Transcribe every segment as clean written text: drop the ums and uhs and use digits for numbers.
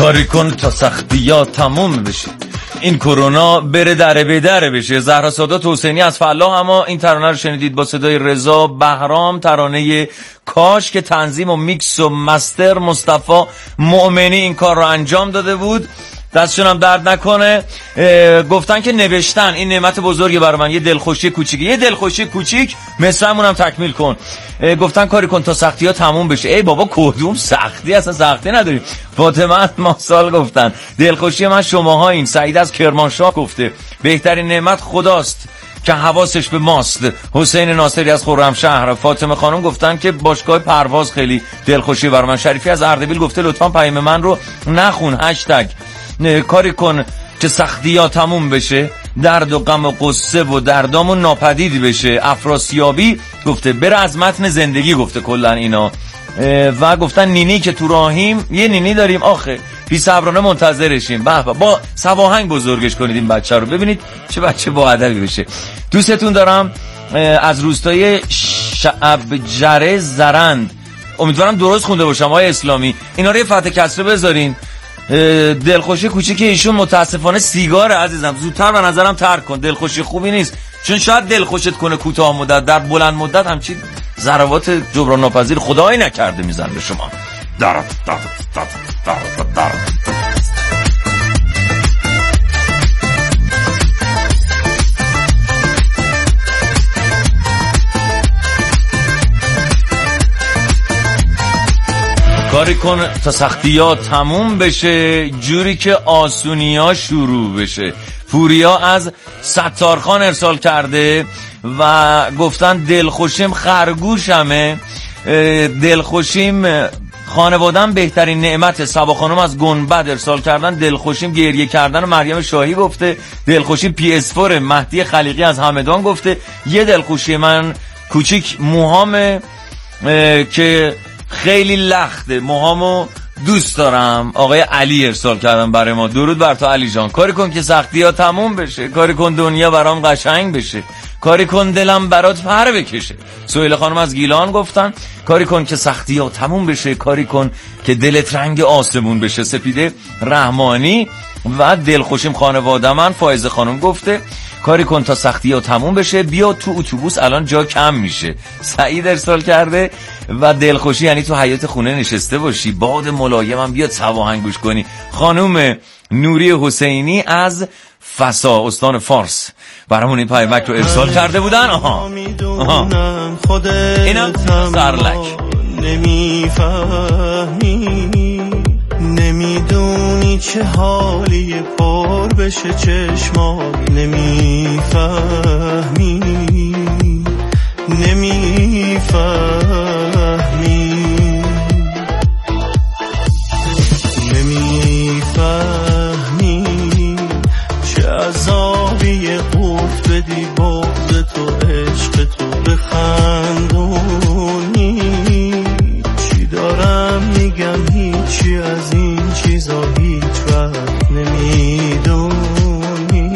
کاری کن تا سختی‌ها تموم بشه، این کرونا بره دره به دره بشه. زهرا سادات حسینی از فلاح اما این ترانه رو شنیدید با صدای رضا بهرام، ترانه کاش که تنظیم و میکس و مستر مصطفی مؤمنی این کار رو انجام داده بود، دستشون هم درد نکنه. گفتن که نوشتن این نعمت بزرگی برای من، یه دلخوشی کوچیکی، یه دلخوشی کوچیک، مصرمون هم تکمیل کن. گفتن کاری کن تا سختی ها تموم بشه. ای بابا کدوم سختی، اصلا سختی نداریم. فاطمه ماسال گفتن دلخوشی من شماها این. سعید از کرمانشاه گفته بهترین نعمت خداست که حواسش به ماست. حسین ناصری از خرمشهر. فاطمه خانم گفتن که باشگاه پرواز خیلی دلخوشی برای من. شریفی از اردبیل گفته لطفاً پیام من رو نخون، هشتگ کاری کن که سختی ها تموم بشه، درد و غم و قصه و دردامون ناپدید بشه. افراسیابی گفته بره از متن زندگی، گفته کلن اینا. و گفتن نینی که تو راهیم، یه نینی داریم آخه بی صبرانه منتظرشیم. به با سواهنگ بزرگش کنید این بچه رو، ببینید چه بچه با ادبی بشه. دوستتون دارم. از روستای شعبجره زرند، امیدوارم درست خونده باشم آقای اسلامی، اینا رو یه فتح کسره بذارین. دلخوشی کوچیک ایشون متاسفانه سیگاره عزیزم، زودتر به نظرم ترک کن، دلخوشی خوبی نیست، چون شاید دلخوشت کنه کوتاه مدت، در بلند مدت همچین ضربات جبران ناپذیر خدایی نکرده میزن به شما. کاری کن تا سختی ها تموم بشه، جوری که آسونی ها شروع بشه. پوریا از ستارخان ارسال کرده و گفتن دلخوشیم خرگوشمه، دلخوشیم خانوادم بهترین نعمت. سبا خانم از گنبد ارسال کردن دلخوشیم گریه کردن. مریم شاهی گفته دلخوشیم PS4. مهدی خلیقی از همدان گفته یه دلخوشی من کوچیک موهام که خیلی لخته، موهامو دوست دارم. آقای علی ارسال کردن برای ما، درود بر تو علی جان. کاری کن که سختی ها تموم بشه، کاری کن دنیا برام قشنگ بشه، کاری کن دلم برات پر بکشه. سهیل خانم از گیلان گفتن کاری کن که سختی ها تموم بشه، کاری کن که دلت رنگ آسمون بشه. سپیده رحمانی و دلخوشیم خانواده من. فائزه خانم گفته کاری کن تا سختی ها تموم بشه، بیا تو اتوبوس الان جا کم میشه. سعید ارسال کرده و دلخوشی یعنی تو حیاط خونه نشسته باشی، باد ملایمم بیاد سواهنگ گوش کنی. خانم نوری حسینی از فسا استان فارس برامون این پیامک رو ارسال کرده بودن. اینم سرلک. نمیدونی چه حالی پر بشه چشمات، نمیفهمی چه عذابی قورت بدی بغض تو عشق تو بخندونی. چی دارم میگم هیچی از این چیزا هیچ وقت نمیدونی.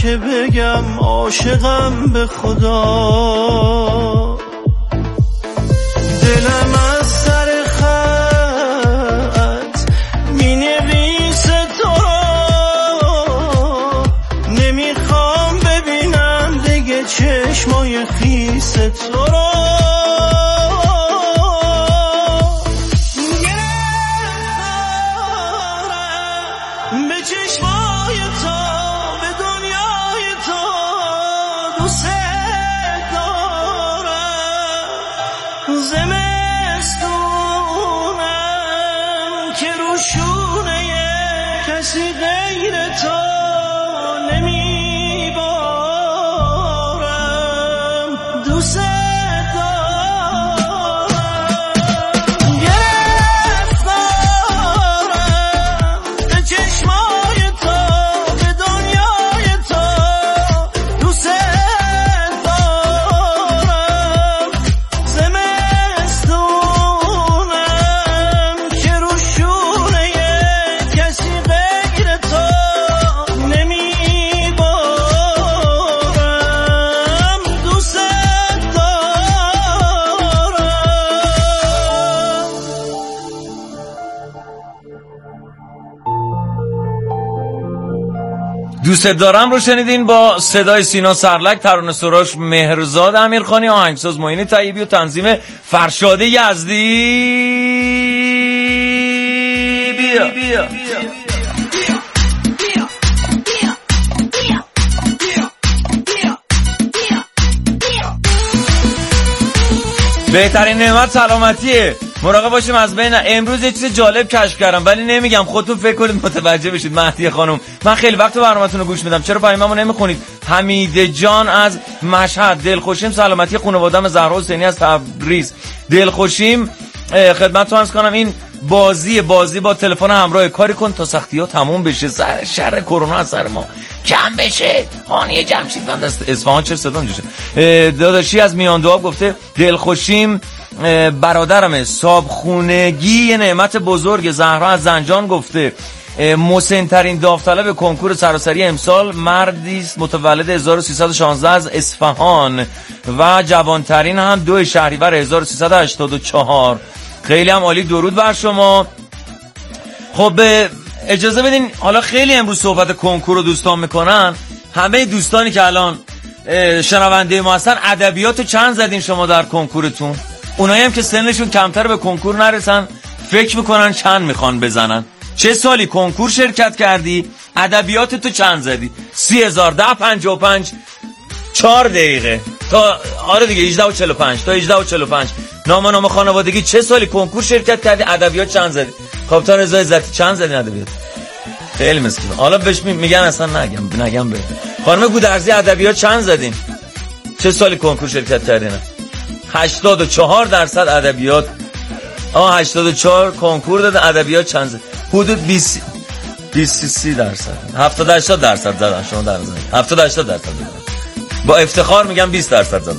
که بگم عاشقم به خدا. دلم از سر خط می نویسه تو را، نمیخوام ببینم دیگه چشمای خیس تو را. به چشمای تو، به دنیای تو دوست دارم. زمستونم که روشونه کسی غیر تو نمیبارم. دوست دوست دارم رو شنیدین با صدای سینا سرلک، ترانه سراش مهرزاد امیرخانی، آهنگساز معینی طیبی و تنظیم فرشاد یزدی. بیا بهترین نعمت سلامتیه، مراقب باشیم از بین. امروز یه چیز جالب کشف کردم ولی نمیگم، خودتون فکر کنید متوجه بشید. مهدی خانم، من خیلی وقت برنامه‌تون رو گوش میدم، چرا پیاممو نمیخونید؟ حمیده جان از مشهد، دلخوشیم سلامتی خانواده‌ام زهرا حسینی از تبریز. دلخوشیم خدمتتون عرض کنم این بازی با تلفن همراه، کاری کن تا سختی‌ها تموم بشه، شر کرونا از سر ما کم بشه. هانی جمشید بند است اصفهان، چه صدا میشه. داداشی از میان دعا گفته دلخوشیم برادرمه، صابخونگی یه نعمت بزرگ. زهرا از زنجان گفته مسن‌ترین داوطلب کنکور سراسری امسال مردی است متولد 1316 از اصفهان و جوانترین هم 2 شهریور 1384. خیلی هم عالی، درود بر شما. خب اجازه بدین، حالا خیلی امروز صحبت کنکور رو دوستان میکنن. همه دوستانی که الان شنونده ما هستن، ادبیات چند زدین شما در کنکورتون؟ اونایی هم که سنشون کمتر به کنکور نرسن فکر میکنن چند میخوان بزنن. چه سالی کنکور شرکت کردی؟ ادبیات تو چند زدی؟ 30,055 4 دقیقه تا آره دیگه 18:45 تا 18:45. نام خانوادگی چه سالی کنکور شرکت کردی؟ ادبیات چند زدی؟ کاپیتان رضا عزتی چند زدی ادبیات؟ خیلی مسکین. حالا بهش میگن اصلا نگم به خانم گودرزی ادبیات چند زدین؟ چه سالی کنکور شرکت کردین؟ 84% ادبیات. 84 کنکور داده، ادبیات چند زد؟ حدود 20 30%. 70-80% زدن شما در نظر. 70-80% زدن. با افتخار میگم 20% زدن.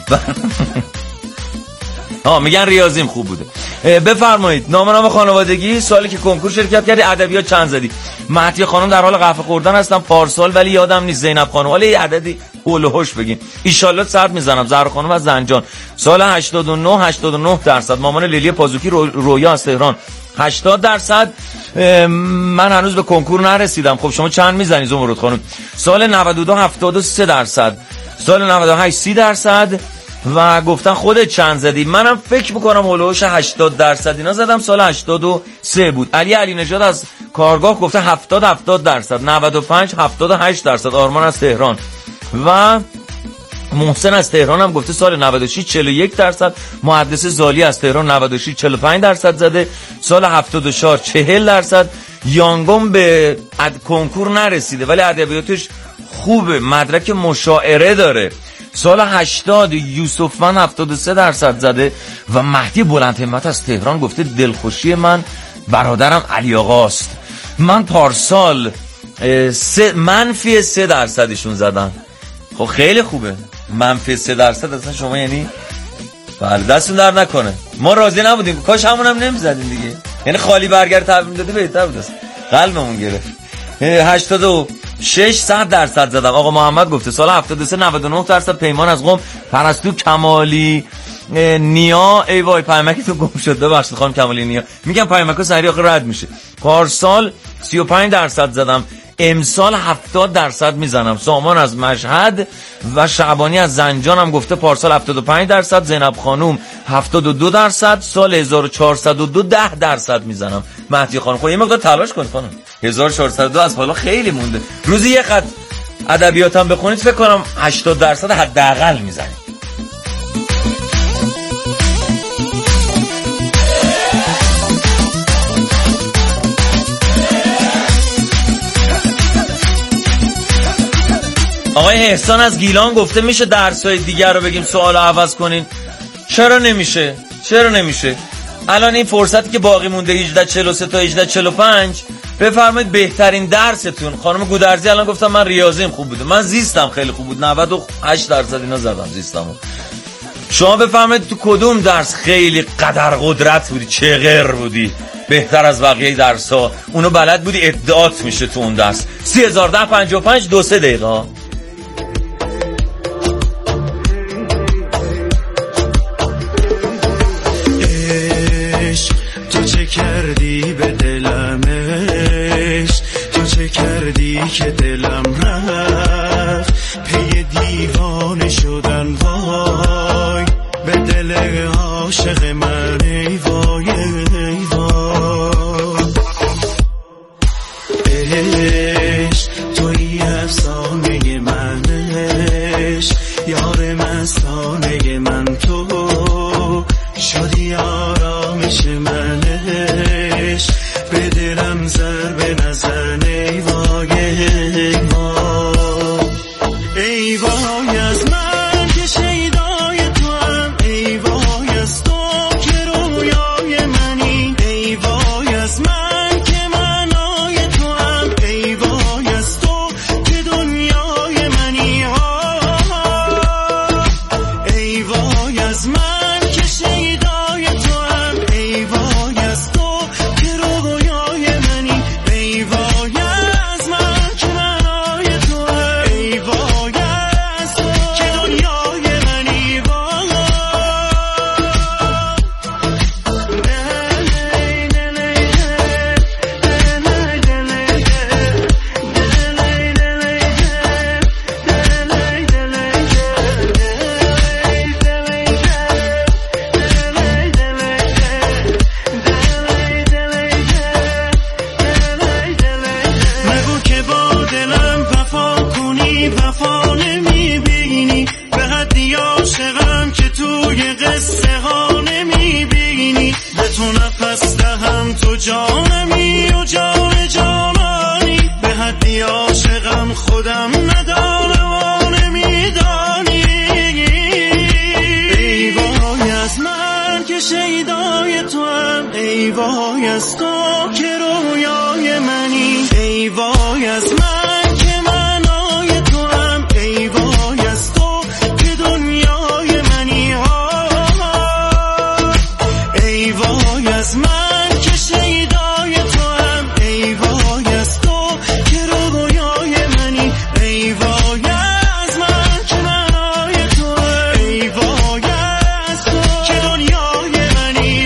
میگن ریاضیم خوب بوده. بفرمایید نام خانوادگی، سالی که کنکور شرکت کردی، ادبیات چند زدی؟ مهدی خانم در حال قهوه خوردن هستم، پارسال ولی یادم نیست. زینب خانم، حالا یه عددی هول و هوش بگین ان شاءالله سرت میزنم. زهرا خانم از زنجان، سال 89%. مامان لیلی پازوکی رویا از تهران 80%. من هنوز به کنکور نرسیدم. خب شما چند میزنی زمرد خانم؟ سال 92 73%. سال 98 30%. و گفتن خودت چند زدی؟ منم فکر میکنم هولوش 80% اینا زدم. سال 83 بود. علی نژاد از کارگاه گفته 70-70%. 95 78%. آرمان از تهران و محسن از تهران هم گفته سال 96 41%. محدث زالی از تهران 96 45% زده. سال 74 40%. یانگون به کنکور نرسیده ولی ادبیاتش خوبه، مدرک مشاعره داره. سال 80 یوسفان 73% زده. و مهدی بلند همت از تهران گفته دلخوشی من برادرم علی آقاست. من پارسال -3% زدن. خب خیلی خوبه. -3% اصلا شما یعنی بله دستون در نکنه. ما راضی نبودیم، کاش همونم نمیزدیم دیگه. یعنی خالی برگر تحویل داده بهتر بود. قلبمون گرفت. 600% زدم. آقا محمد گفته سال 73 99% پیمان از قم. پرستو کمالی نیا ای وای پیامکتون گم شد، ببخشید خانم کمالی نیا. میگم پیامکا سریع آخه رد میشه. پارسال 35% زدم، امسال 70% میزنم. سامان از مشهد و شعبانی از زنجان هم گفته پارسال 75%، زینب خانوم 72%، سال 1402 10% میزنم. مهدی خانم خب یه مقدار تلاش کن خانم، 1402 از حالا خیلی مونده. روزی یه خط ادبیاتم بخونید فکر کنم 80% حداقل میزنید. آقای احسان از گیلان گفته میشه درسای دیگر رو بگیم سوالو عوض کنین. چرا نمیشه؟ الان این فرصتی که باقی مونده 1843 تا 1845 بفرمایید بهترین درستون. خانم گودرزی الان گفتم من ریاضیم خوب بوده، من زیستم خیلی خوب بود، 98% اینا زدم زیستمو. شما بفرمایید تو کدوم درس خیلی قدر قدرت بودی، چغر بودی، بهتر از بقیه درس‌ها، اونو بلد بودی، ادعات میشه تو اون درس. 301055 2-3 دقیقه. تو چه کردی به دلمش، تو چه کردی که دلم رفت پی دیوانه شدن، وای به دل عاشق من ای وای ای وای. عشق توی افسانه منش، یار مستانه من تو شدی آرامش منش، به دلم ضربه نزن ای وای ای وای. ای وای از من که شیدای تو هم، ای وای از تو که رویای منی، ای وای از من که معنای تو هم، ای وای از تو که دنیای منی. ای وای از من جانمی و جان جانانی، به حدی عاشقم خودم ندانم و نمیدانی. ای وای از من که شیدای تو هم، ای وای از تو که رویای منی، ای وای از من که معنای تو هم، ای وای از تو که دنیای منی. ای وای از من شیدای تو هم، ای وای از تو که رویای منی، ای وای از من که معنای تو، ای وای از تو که دنیای منی.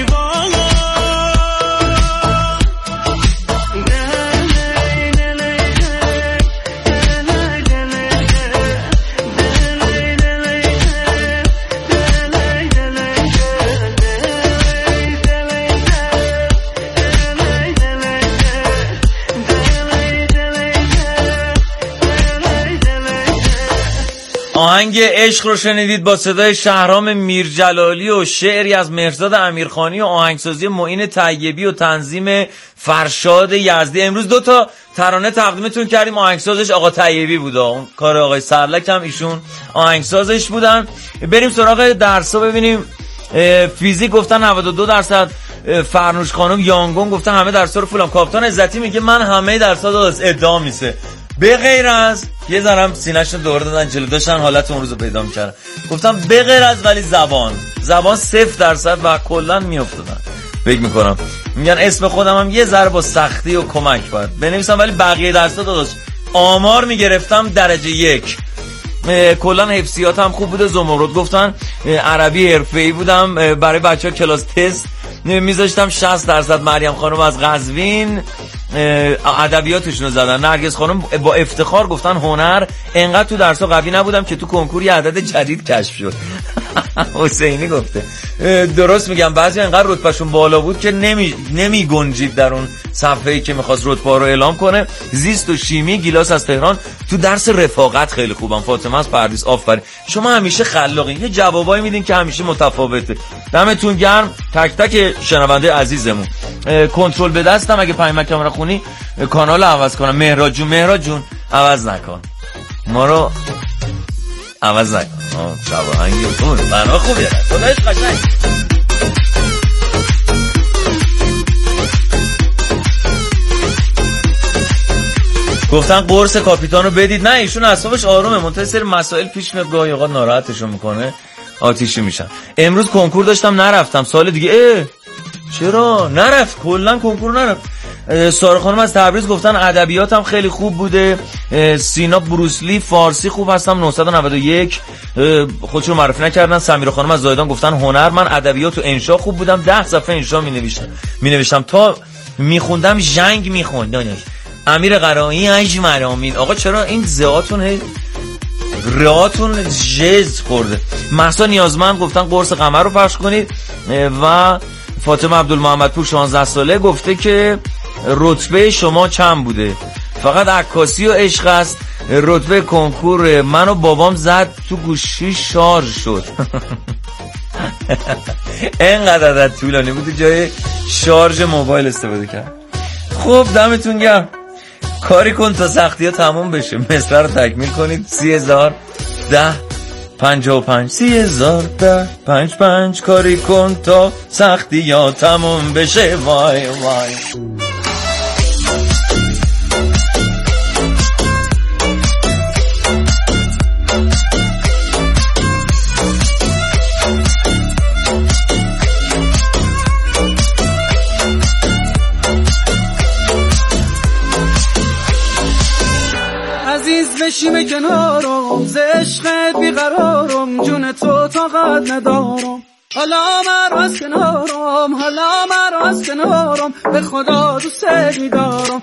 آهنگ عشق رو شنیدید با صدای شهرام میرجلالی و شعری از مهرزاد امیرخانی و آهنگسازی معین طیبی و تنظیم فرشاد یزدی. امروز 2 تا ترانه تقدیمتون کردیم، آهنگسازش آقا طیبی بود، اون کار آقای سرلک هم ایشون آهنگسازش بودن. بریم سراغ درسا ببینیم. فیزیک گفتن 92%، فرنوش خانم یانگون گفتن همه درسا رو فولم. کاپیتان عزتی میگه من همه درسا رو ادعا میسه، به غیر از یه ذرم سینه‌شون دور دادن جلو، داشتن حالت اون روزو پیدا می‌کردن. گفتم به غیر از ولی زبان 0% و کلا میافتادن. فکر می‌کنم میگن اسم خودم هم یه ذره با سختی و کمک باید بنویسم، ولی بقیه درس‌ها داداش آمار میگرفتم درجه 1. کلا حفظیاتم خوب بوده. زمرد گفتن عربی حرفه‌ای بودم. برای بچه‌ها کلاس تست میذاشتم 60% مریم خانم از قزوین ادبیاتشون رو زدن. نرگس خانم با افتخار گفتن هنر. انقدر تو درس‌ها قوی نبودم که تو کنکور یه عدد جدید کشف شد. حسینی گفته درست میگم، بعضی انقدر رتبهشون بالا بود که نمی گنجید در اون صفحه‌ای که می‌خواست رتبه رو اعلام کنه. زیست و شیمی گیلاس از تهران. تو درس رفاقت خیلی خوبم. فاطمه از پردیس آفرین. شما همیشه خلاقین، یه جوابایی میدین که همیشه متفاوته. دمتون گرم تک تک شنونده عزیزمون. کنترل به دستم اگه پیامک کامera خونی کانال عوض کنم. مهراد جون عوض نکن، ما رو عوض نکن. شب آهنگتون برنامه خوبیه. خدایش قشنگ. گفتن قرص کاپیتان رو بدید. نه ایشون اعصابش آرومه، منتها سری مسائل پیش میاد گاهی اوقات ناراحتشون میکنه، آتیشی میشن. امروز کنکور داشتم نرفتم. سال دیگه چرا نرفت؟ کلا کنکور نرفت. ساره خانم از تبریز گفتن ادبیاتم خیلی خوب بوده. سینا بروسلی فارسی خوب هستم 991. خودشون معرفی نکردن. سمیرا خانم از زایدان گفتن هنر. من ادبیات و انشا خوب بودم. 10 صفحه انشا مینوشتم تا میخوندم جنگ میخوندم. امیر قرایی اج مرامین. آقا چرا این زهاتون راتون جز خورده؟ مهسا نیازمند گفتن قرص قمر رو پخش کنید. و فاطمه عبدالمحمدپور 16 ساله گفته که رتبه شما چند بوده؟ فقط عکاسی و عشق است. رتبه کنکور من و بابام زد تو گوشی شارژ شد. اینقدر عدد طولانی بود جای شارژ موبایل استفاده کرد. خب دمتون گرم. کاری کن تا سختی ها تموم بشه. مثل رو تکمیل کنید. 3010 55 3010 55 کاری کن تا سختی ها تموم بشه. وای وای. بشیم کنارم ز عشقت بیقرارم جون تو طاقت ندارم حالا مرا از کنارم به خدا دوست می‌دارم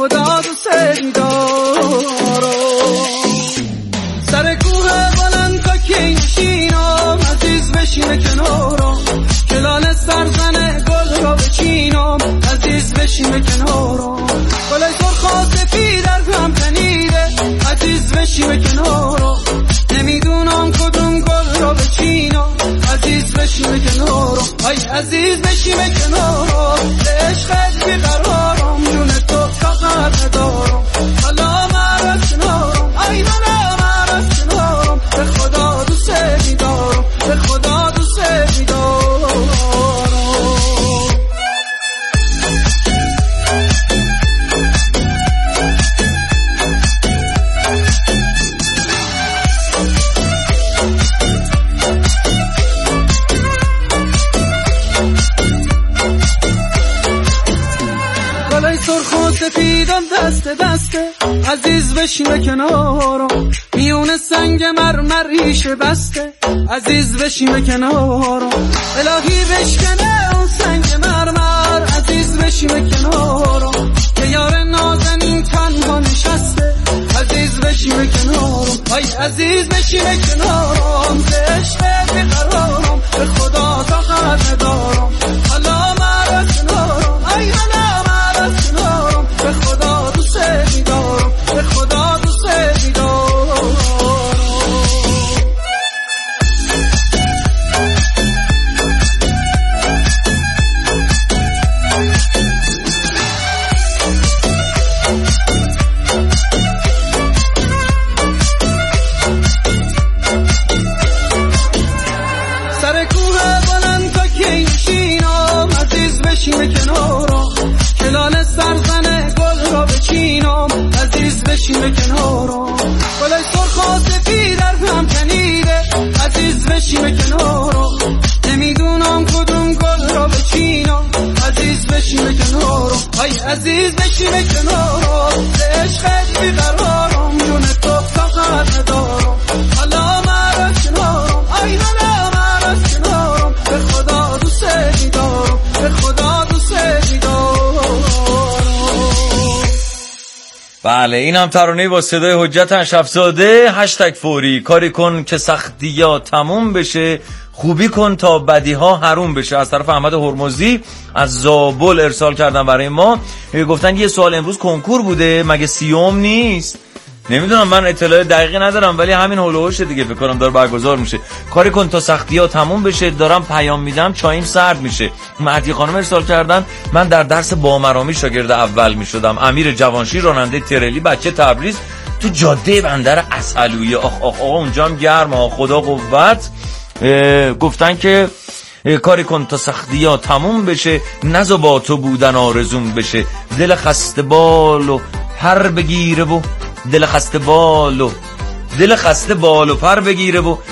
سر کوه بلند تا که نشینم عزیز بشیم کنارم کلال سرزنه گل را بچینم عزیز بشیم کنارم گلای سرخ و سفید از هم تنیده عزیز بشیم کنارم نمیدونم کدوم گل را بچینم عزیز بشیم کنارم ای عزیز بشیم کنارم عشقت بیقرارم جون تو طاقت ندارم حالا مرا از کنارم ای مرا از کنارم به خدا دوست می‌دارم سفیدم دسته عزیز بشیم کنارم میون سنگ مرمریش بسته عزیز بشیم کنارم الهی بشکنه اون سنگ مرمر عزیز بشیم کنارم که یار نازنین تنها نشسته عزیز بشیم کنارم ای عزیز بشیم کنارم عشق بیقرارم به خدا طاقت ندارم حالا مرا کنارم ای حالا مرا کنارم به خدا دوست می‌دارم سر کوه بلند تا که نشینم عزیز بشیم کنارم کلال سرزنه گل را بچینم عزیز بشیم کنارم گلای سرخ و سفید در هم تنیده عزیز بشیم کنارم نمیدونم کدوم گل را بچینم عزیز بشیم کنارم ای عزیز بشیم کنارم عشقت بیقرار بله این هم ترانه با صدای حجت اشرفزاده. هشتگ فوری. کاری کن که سختی ها تموم بشه، خوبی کن تا بدی ها حروم بشه. از طرف احمد هرمزی از زابل ارسال کردن برای ما. گفتن یه سوال امروز کنکور بوده، مگه 30م نیست؟ نمیدونم، من اطلاع دقیقی ندارم، ولی همین هولوشه دیگه، فکر کنم داره برگزار میشه. کاری کن تا سختی ها تموم بشه، دارم پیام میدم چایم سرد میشه. مهدی خانم ارسال کردن من در درس بامرامی شاگرد اول میشدم. امیر جوانشیر راننده ترلی، بچه تبریز، تو جاده بندر عسلویه. آخ اونجا هم گرم، خدا قوت. گفتن که کاری کن تا سختی ها تموم بشه، نزا با تو بودن آرزوم بشه. دل خسته بال و پر بگیره و دل خسته بال و پر بگیره و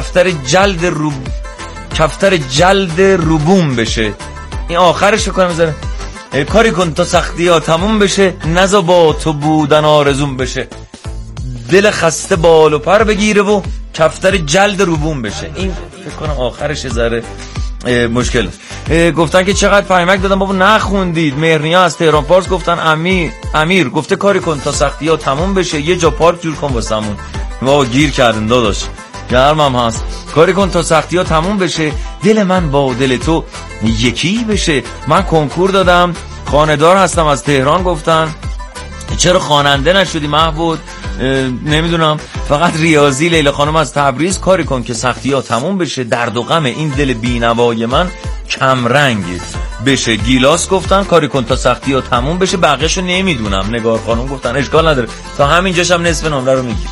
کفتر جلد روبوم بشه. این آخرش کنم بذاره. کاری کن تا سختی ها تموم بشه، نزا با تو بودن آرزوم بشه. دل خسته بال و پر بگیره و کفتر جلد روبوم بشه. این فکر کنم آخرش ذره مشکل. گفتن که چقدر پیامک دادم بابا نخوندید. مهرنیا از تهران پارس گفتن امیر گفته کاری کن تا سختی ها تموم بشه، یه جا پارک جور کن واسمون. بابا گیر کردن داداش، گرمم هست. کاری کن تا سختی ها تموم بشه، دل من با دل تو یکی بشه. من کنکور دادم، خانه‌دار هستم از تهران. گفتن چرا خواننده نشدی محمود؟ نمیدونم، فقط ریاضی. لیلا خانم از تبریز کاری کن که سختی ها تموم بشه، درد و غم این دل بینوای من کم رنگ بشه. گیلاس گفتن کاری کن تا سختی ها تموم بشه، بقیه‌شو نمیدونم. نگار خانم گفتن اشکال نداره، تا همینجاش هم نصف نمره رو میگیر.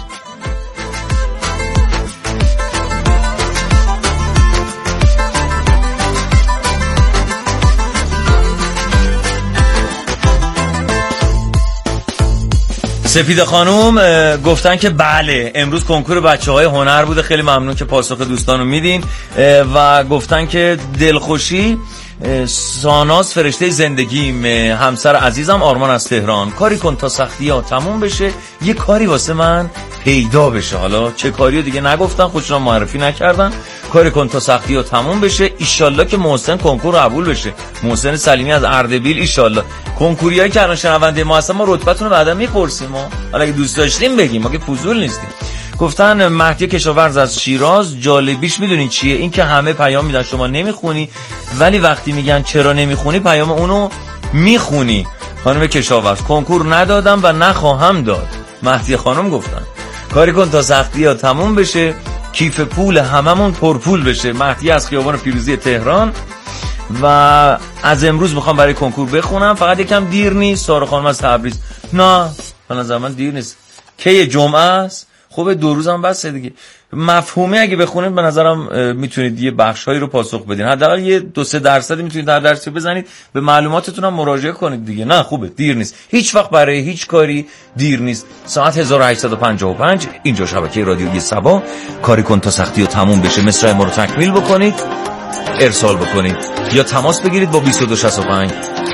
سپید خانوم گفتن که بله امروز کنکور بچه‌های هنر بوده، خیلی ممنون که پاسخ دوستانو میدین. و گفتن که دلخوشی ساناز فرشته زندگیم، همسر عزیزم آرمان از تهران. کاری کن تا سختی ها تموم بشه، یه کاری واسه من پیدا بشه. حالا چه کاریو دیگه نگفتن، خودشون معرفی نکردن. کاری کن تا سختی ها تموم بشه، ایشالله که محسن کنکور قبول بشه. محسن سلیمی از اردبیل، ایشالله. کنکوریایی که الان شنونده ما هستن، ما رتبتون رو بعدا میپرسیم. حالا اگه دوست داشتیم بگیم، ما که فضول نیستیم. گفتن مهدی کشاورز از شیراز، جالبیش میدونین چیه؟ این که همه پیام میدن شما نمیخونی، ولی وقتی میگن چرا نمیخونی پیام اونو میخونی. خانم کشاورز کنکور ندادم و نخواهم داد. مهدی خانم گفتن کاری کن تا سختی ها تموم بشه، کیف پول هممون پرپول بشه. مهدی از خیابان پیروزی تهران. و از امروز میخوام برای کنکور بخونم، فقط یکم دیر نیست. سارا خانم از تبریز نه به نظر من دیر نیست. کی جمعه است؟ خب 2 روز هم بسه دیگه. مفهومی اگه بخونید به نظرم میتونید یه بخشایی رو پاسخ بدین، حداقل یه 2-3% میتونید در درسی بزنید، به معلوماتتون هم مراجعه کنید دیگه. نه خوبه، دیر نیست، هیچ وقت برای هیچ کاری دیر نیست. ساعت 1855 اینجا شبکه رادیویی صبا. کاری کن تا سختی ها تموم بشه، مصرع ما رو تکمیل بکنید، ارسال بکنید یا تماس بگیرید با 2265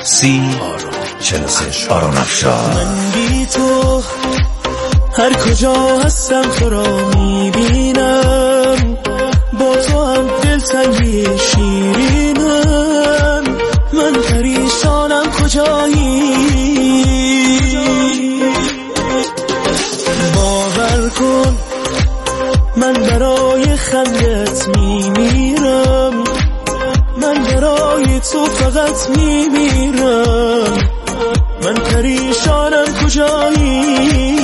3043. آرون افشار. من بی تو هر کجا هستم تو را میبینم، با تو هم دلتنگی شیرینم. من پریشانم کجایی، باور کن من برای خندت میمیرم، من برای تو فقط میمیرم. من پریشانم کجایی،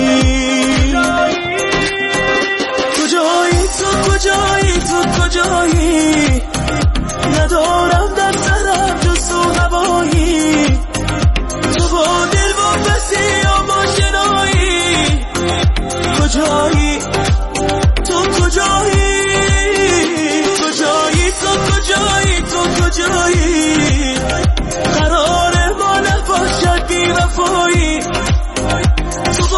کجایی ندارم در سرم جز تو هوایی، تو با دل واپسی یا ماشنایی. کجایی تو، کجایی قرار ما نباشد بی وفایی. تو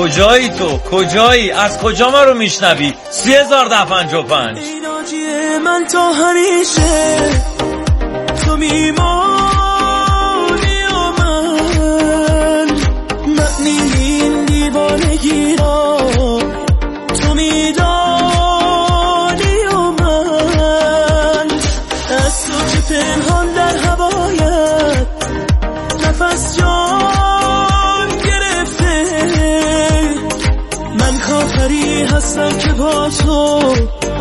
کجایی تو؟ کجایی؟ از کجا ما رو میشنوی؟ 30,055 ایناجی من تا همیشه تو میمانی و من این دیوانگی را تو میدانی و من از تو که پنهان در هوایت نفس جان گرفته من کافری هستم که با تو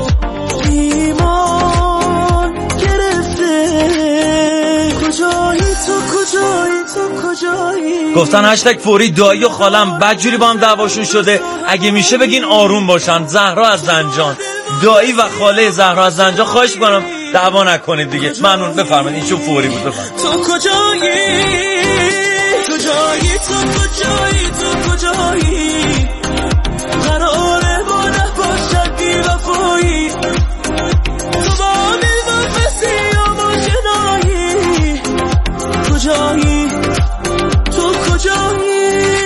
ایمان گرفته کجایی تو کجایی تو کجایی گفتن هشتگ فوری دایی و خالم بدجوری با هم دعواشون شده اگه میشه بگین آروم باشن زهرا از زنجان دایی و خاله زهرا از زنجان خواهش میکنم دعوا نکنید دیگه ممنون بفرمایید این چون فوری بود بفرمایید تو کجایی کجایی تو کجایی تو کجایی قراره با نباشد بی وفایی تو با نفسی یا با جنایی کجایی تو کجایی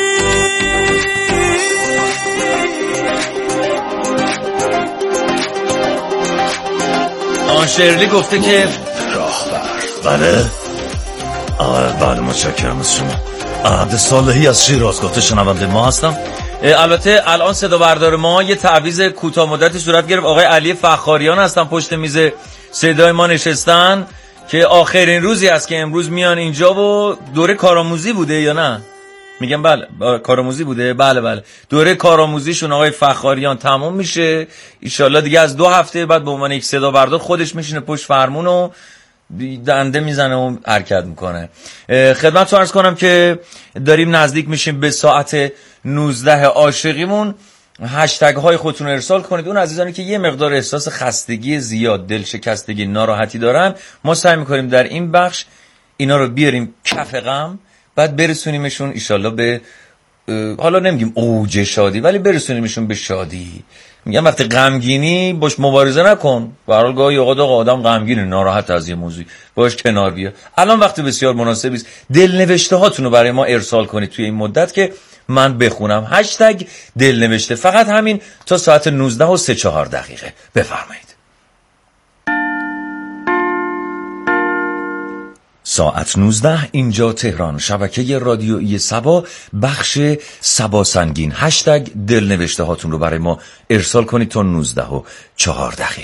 آن شرلی گفته که راهبر بله متشکرم از شما عبد صالحی از شیراز گفته شنونده ما هستم البته الان صدا بردار ما یه تعویض کوتاه مدتی صورت گرفت آقای علی فخاریان هستن پشت میز صدای ما نشستن که آخرین روزی است که امروز میان اینجا و دوره کارآموزی بوده یا نه میگم بله کارآموزی بوده بله دوره کارآموزیشون آقای فخاریان تموم میشه ان دیگه از 2 هفته بعد به عنوان یک صدا بردار خودش میشینه پشت فرمون و دنده میزنه و حرکت میکنه خدمتتون عرض کنم که داریم نزدیک میشیم به ساعت 19 عاشقیمون هشتگ های خودتون ارسال کنید اون عزیزانی که یه مقدار احساس خستگی زیاد دلشکستگی ناراحتی دارن ما سعی میکنیم در این بخش اینا رو بیاریم کف غم بعد برسونیمشون ایشالله به حالا نمیگیم اوج شادی ولی برسونیمشون به شادی میگم وقتی غمگینی باش مبارزه نکن به هر حال گاهی اوقات آدم غمگینه ناراحت از یه موضوعی باش کنار بیا الان وقتی بسیار مناسبی است دلنوشته هاتون رو برای ما ارسال کنید توی این مدت که من بخونم هشتگ دلنوشته فقط همین تا ساعت 19:04 بفرمایید ساعت 19 اینجا تهران شبکه رادیویی سبا بخش سبا سنگین هشتگ دلنوشته هاتون رو برای ما ارسال کنید تا 19:04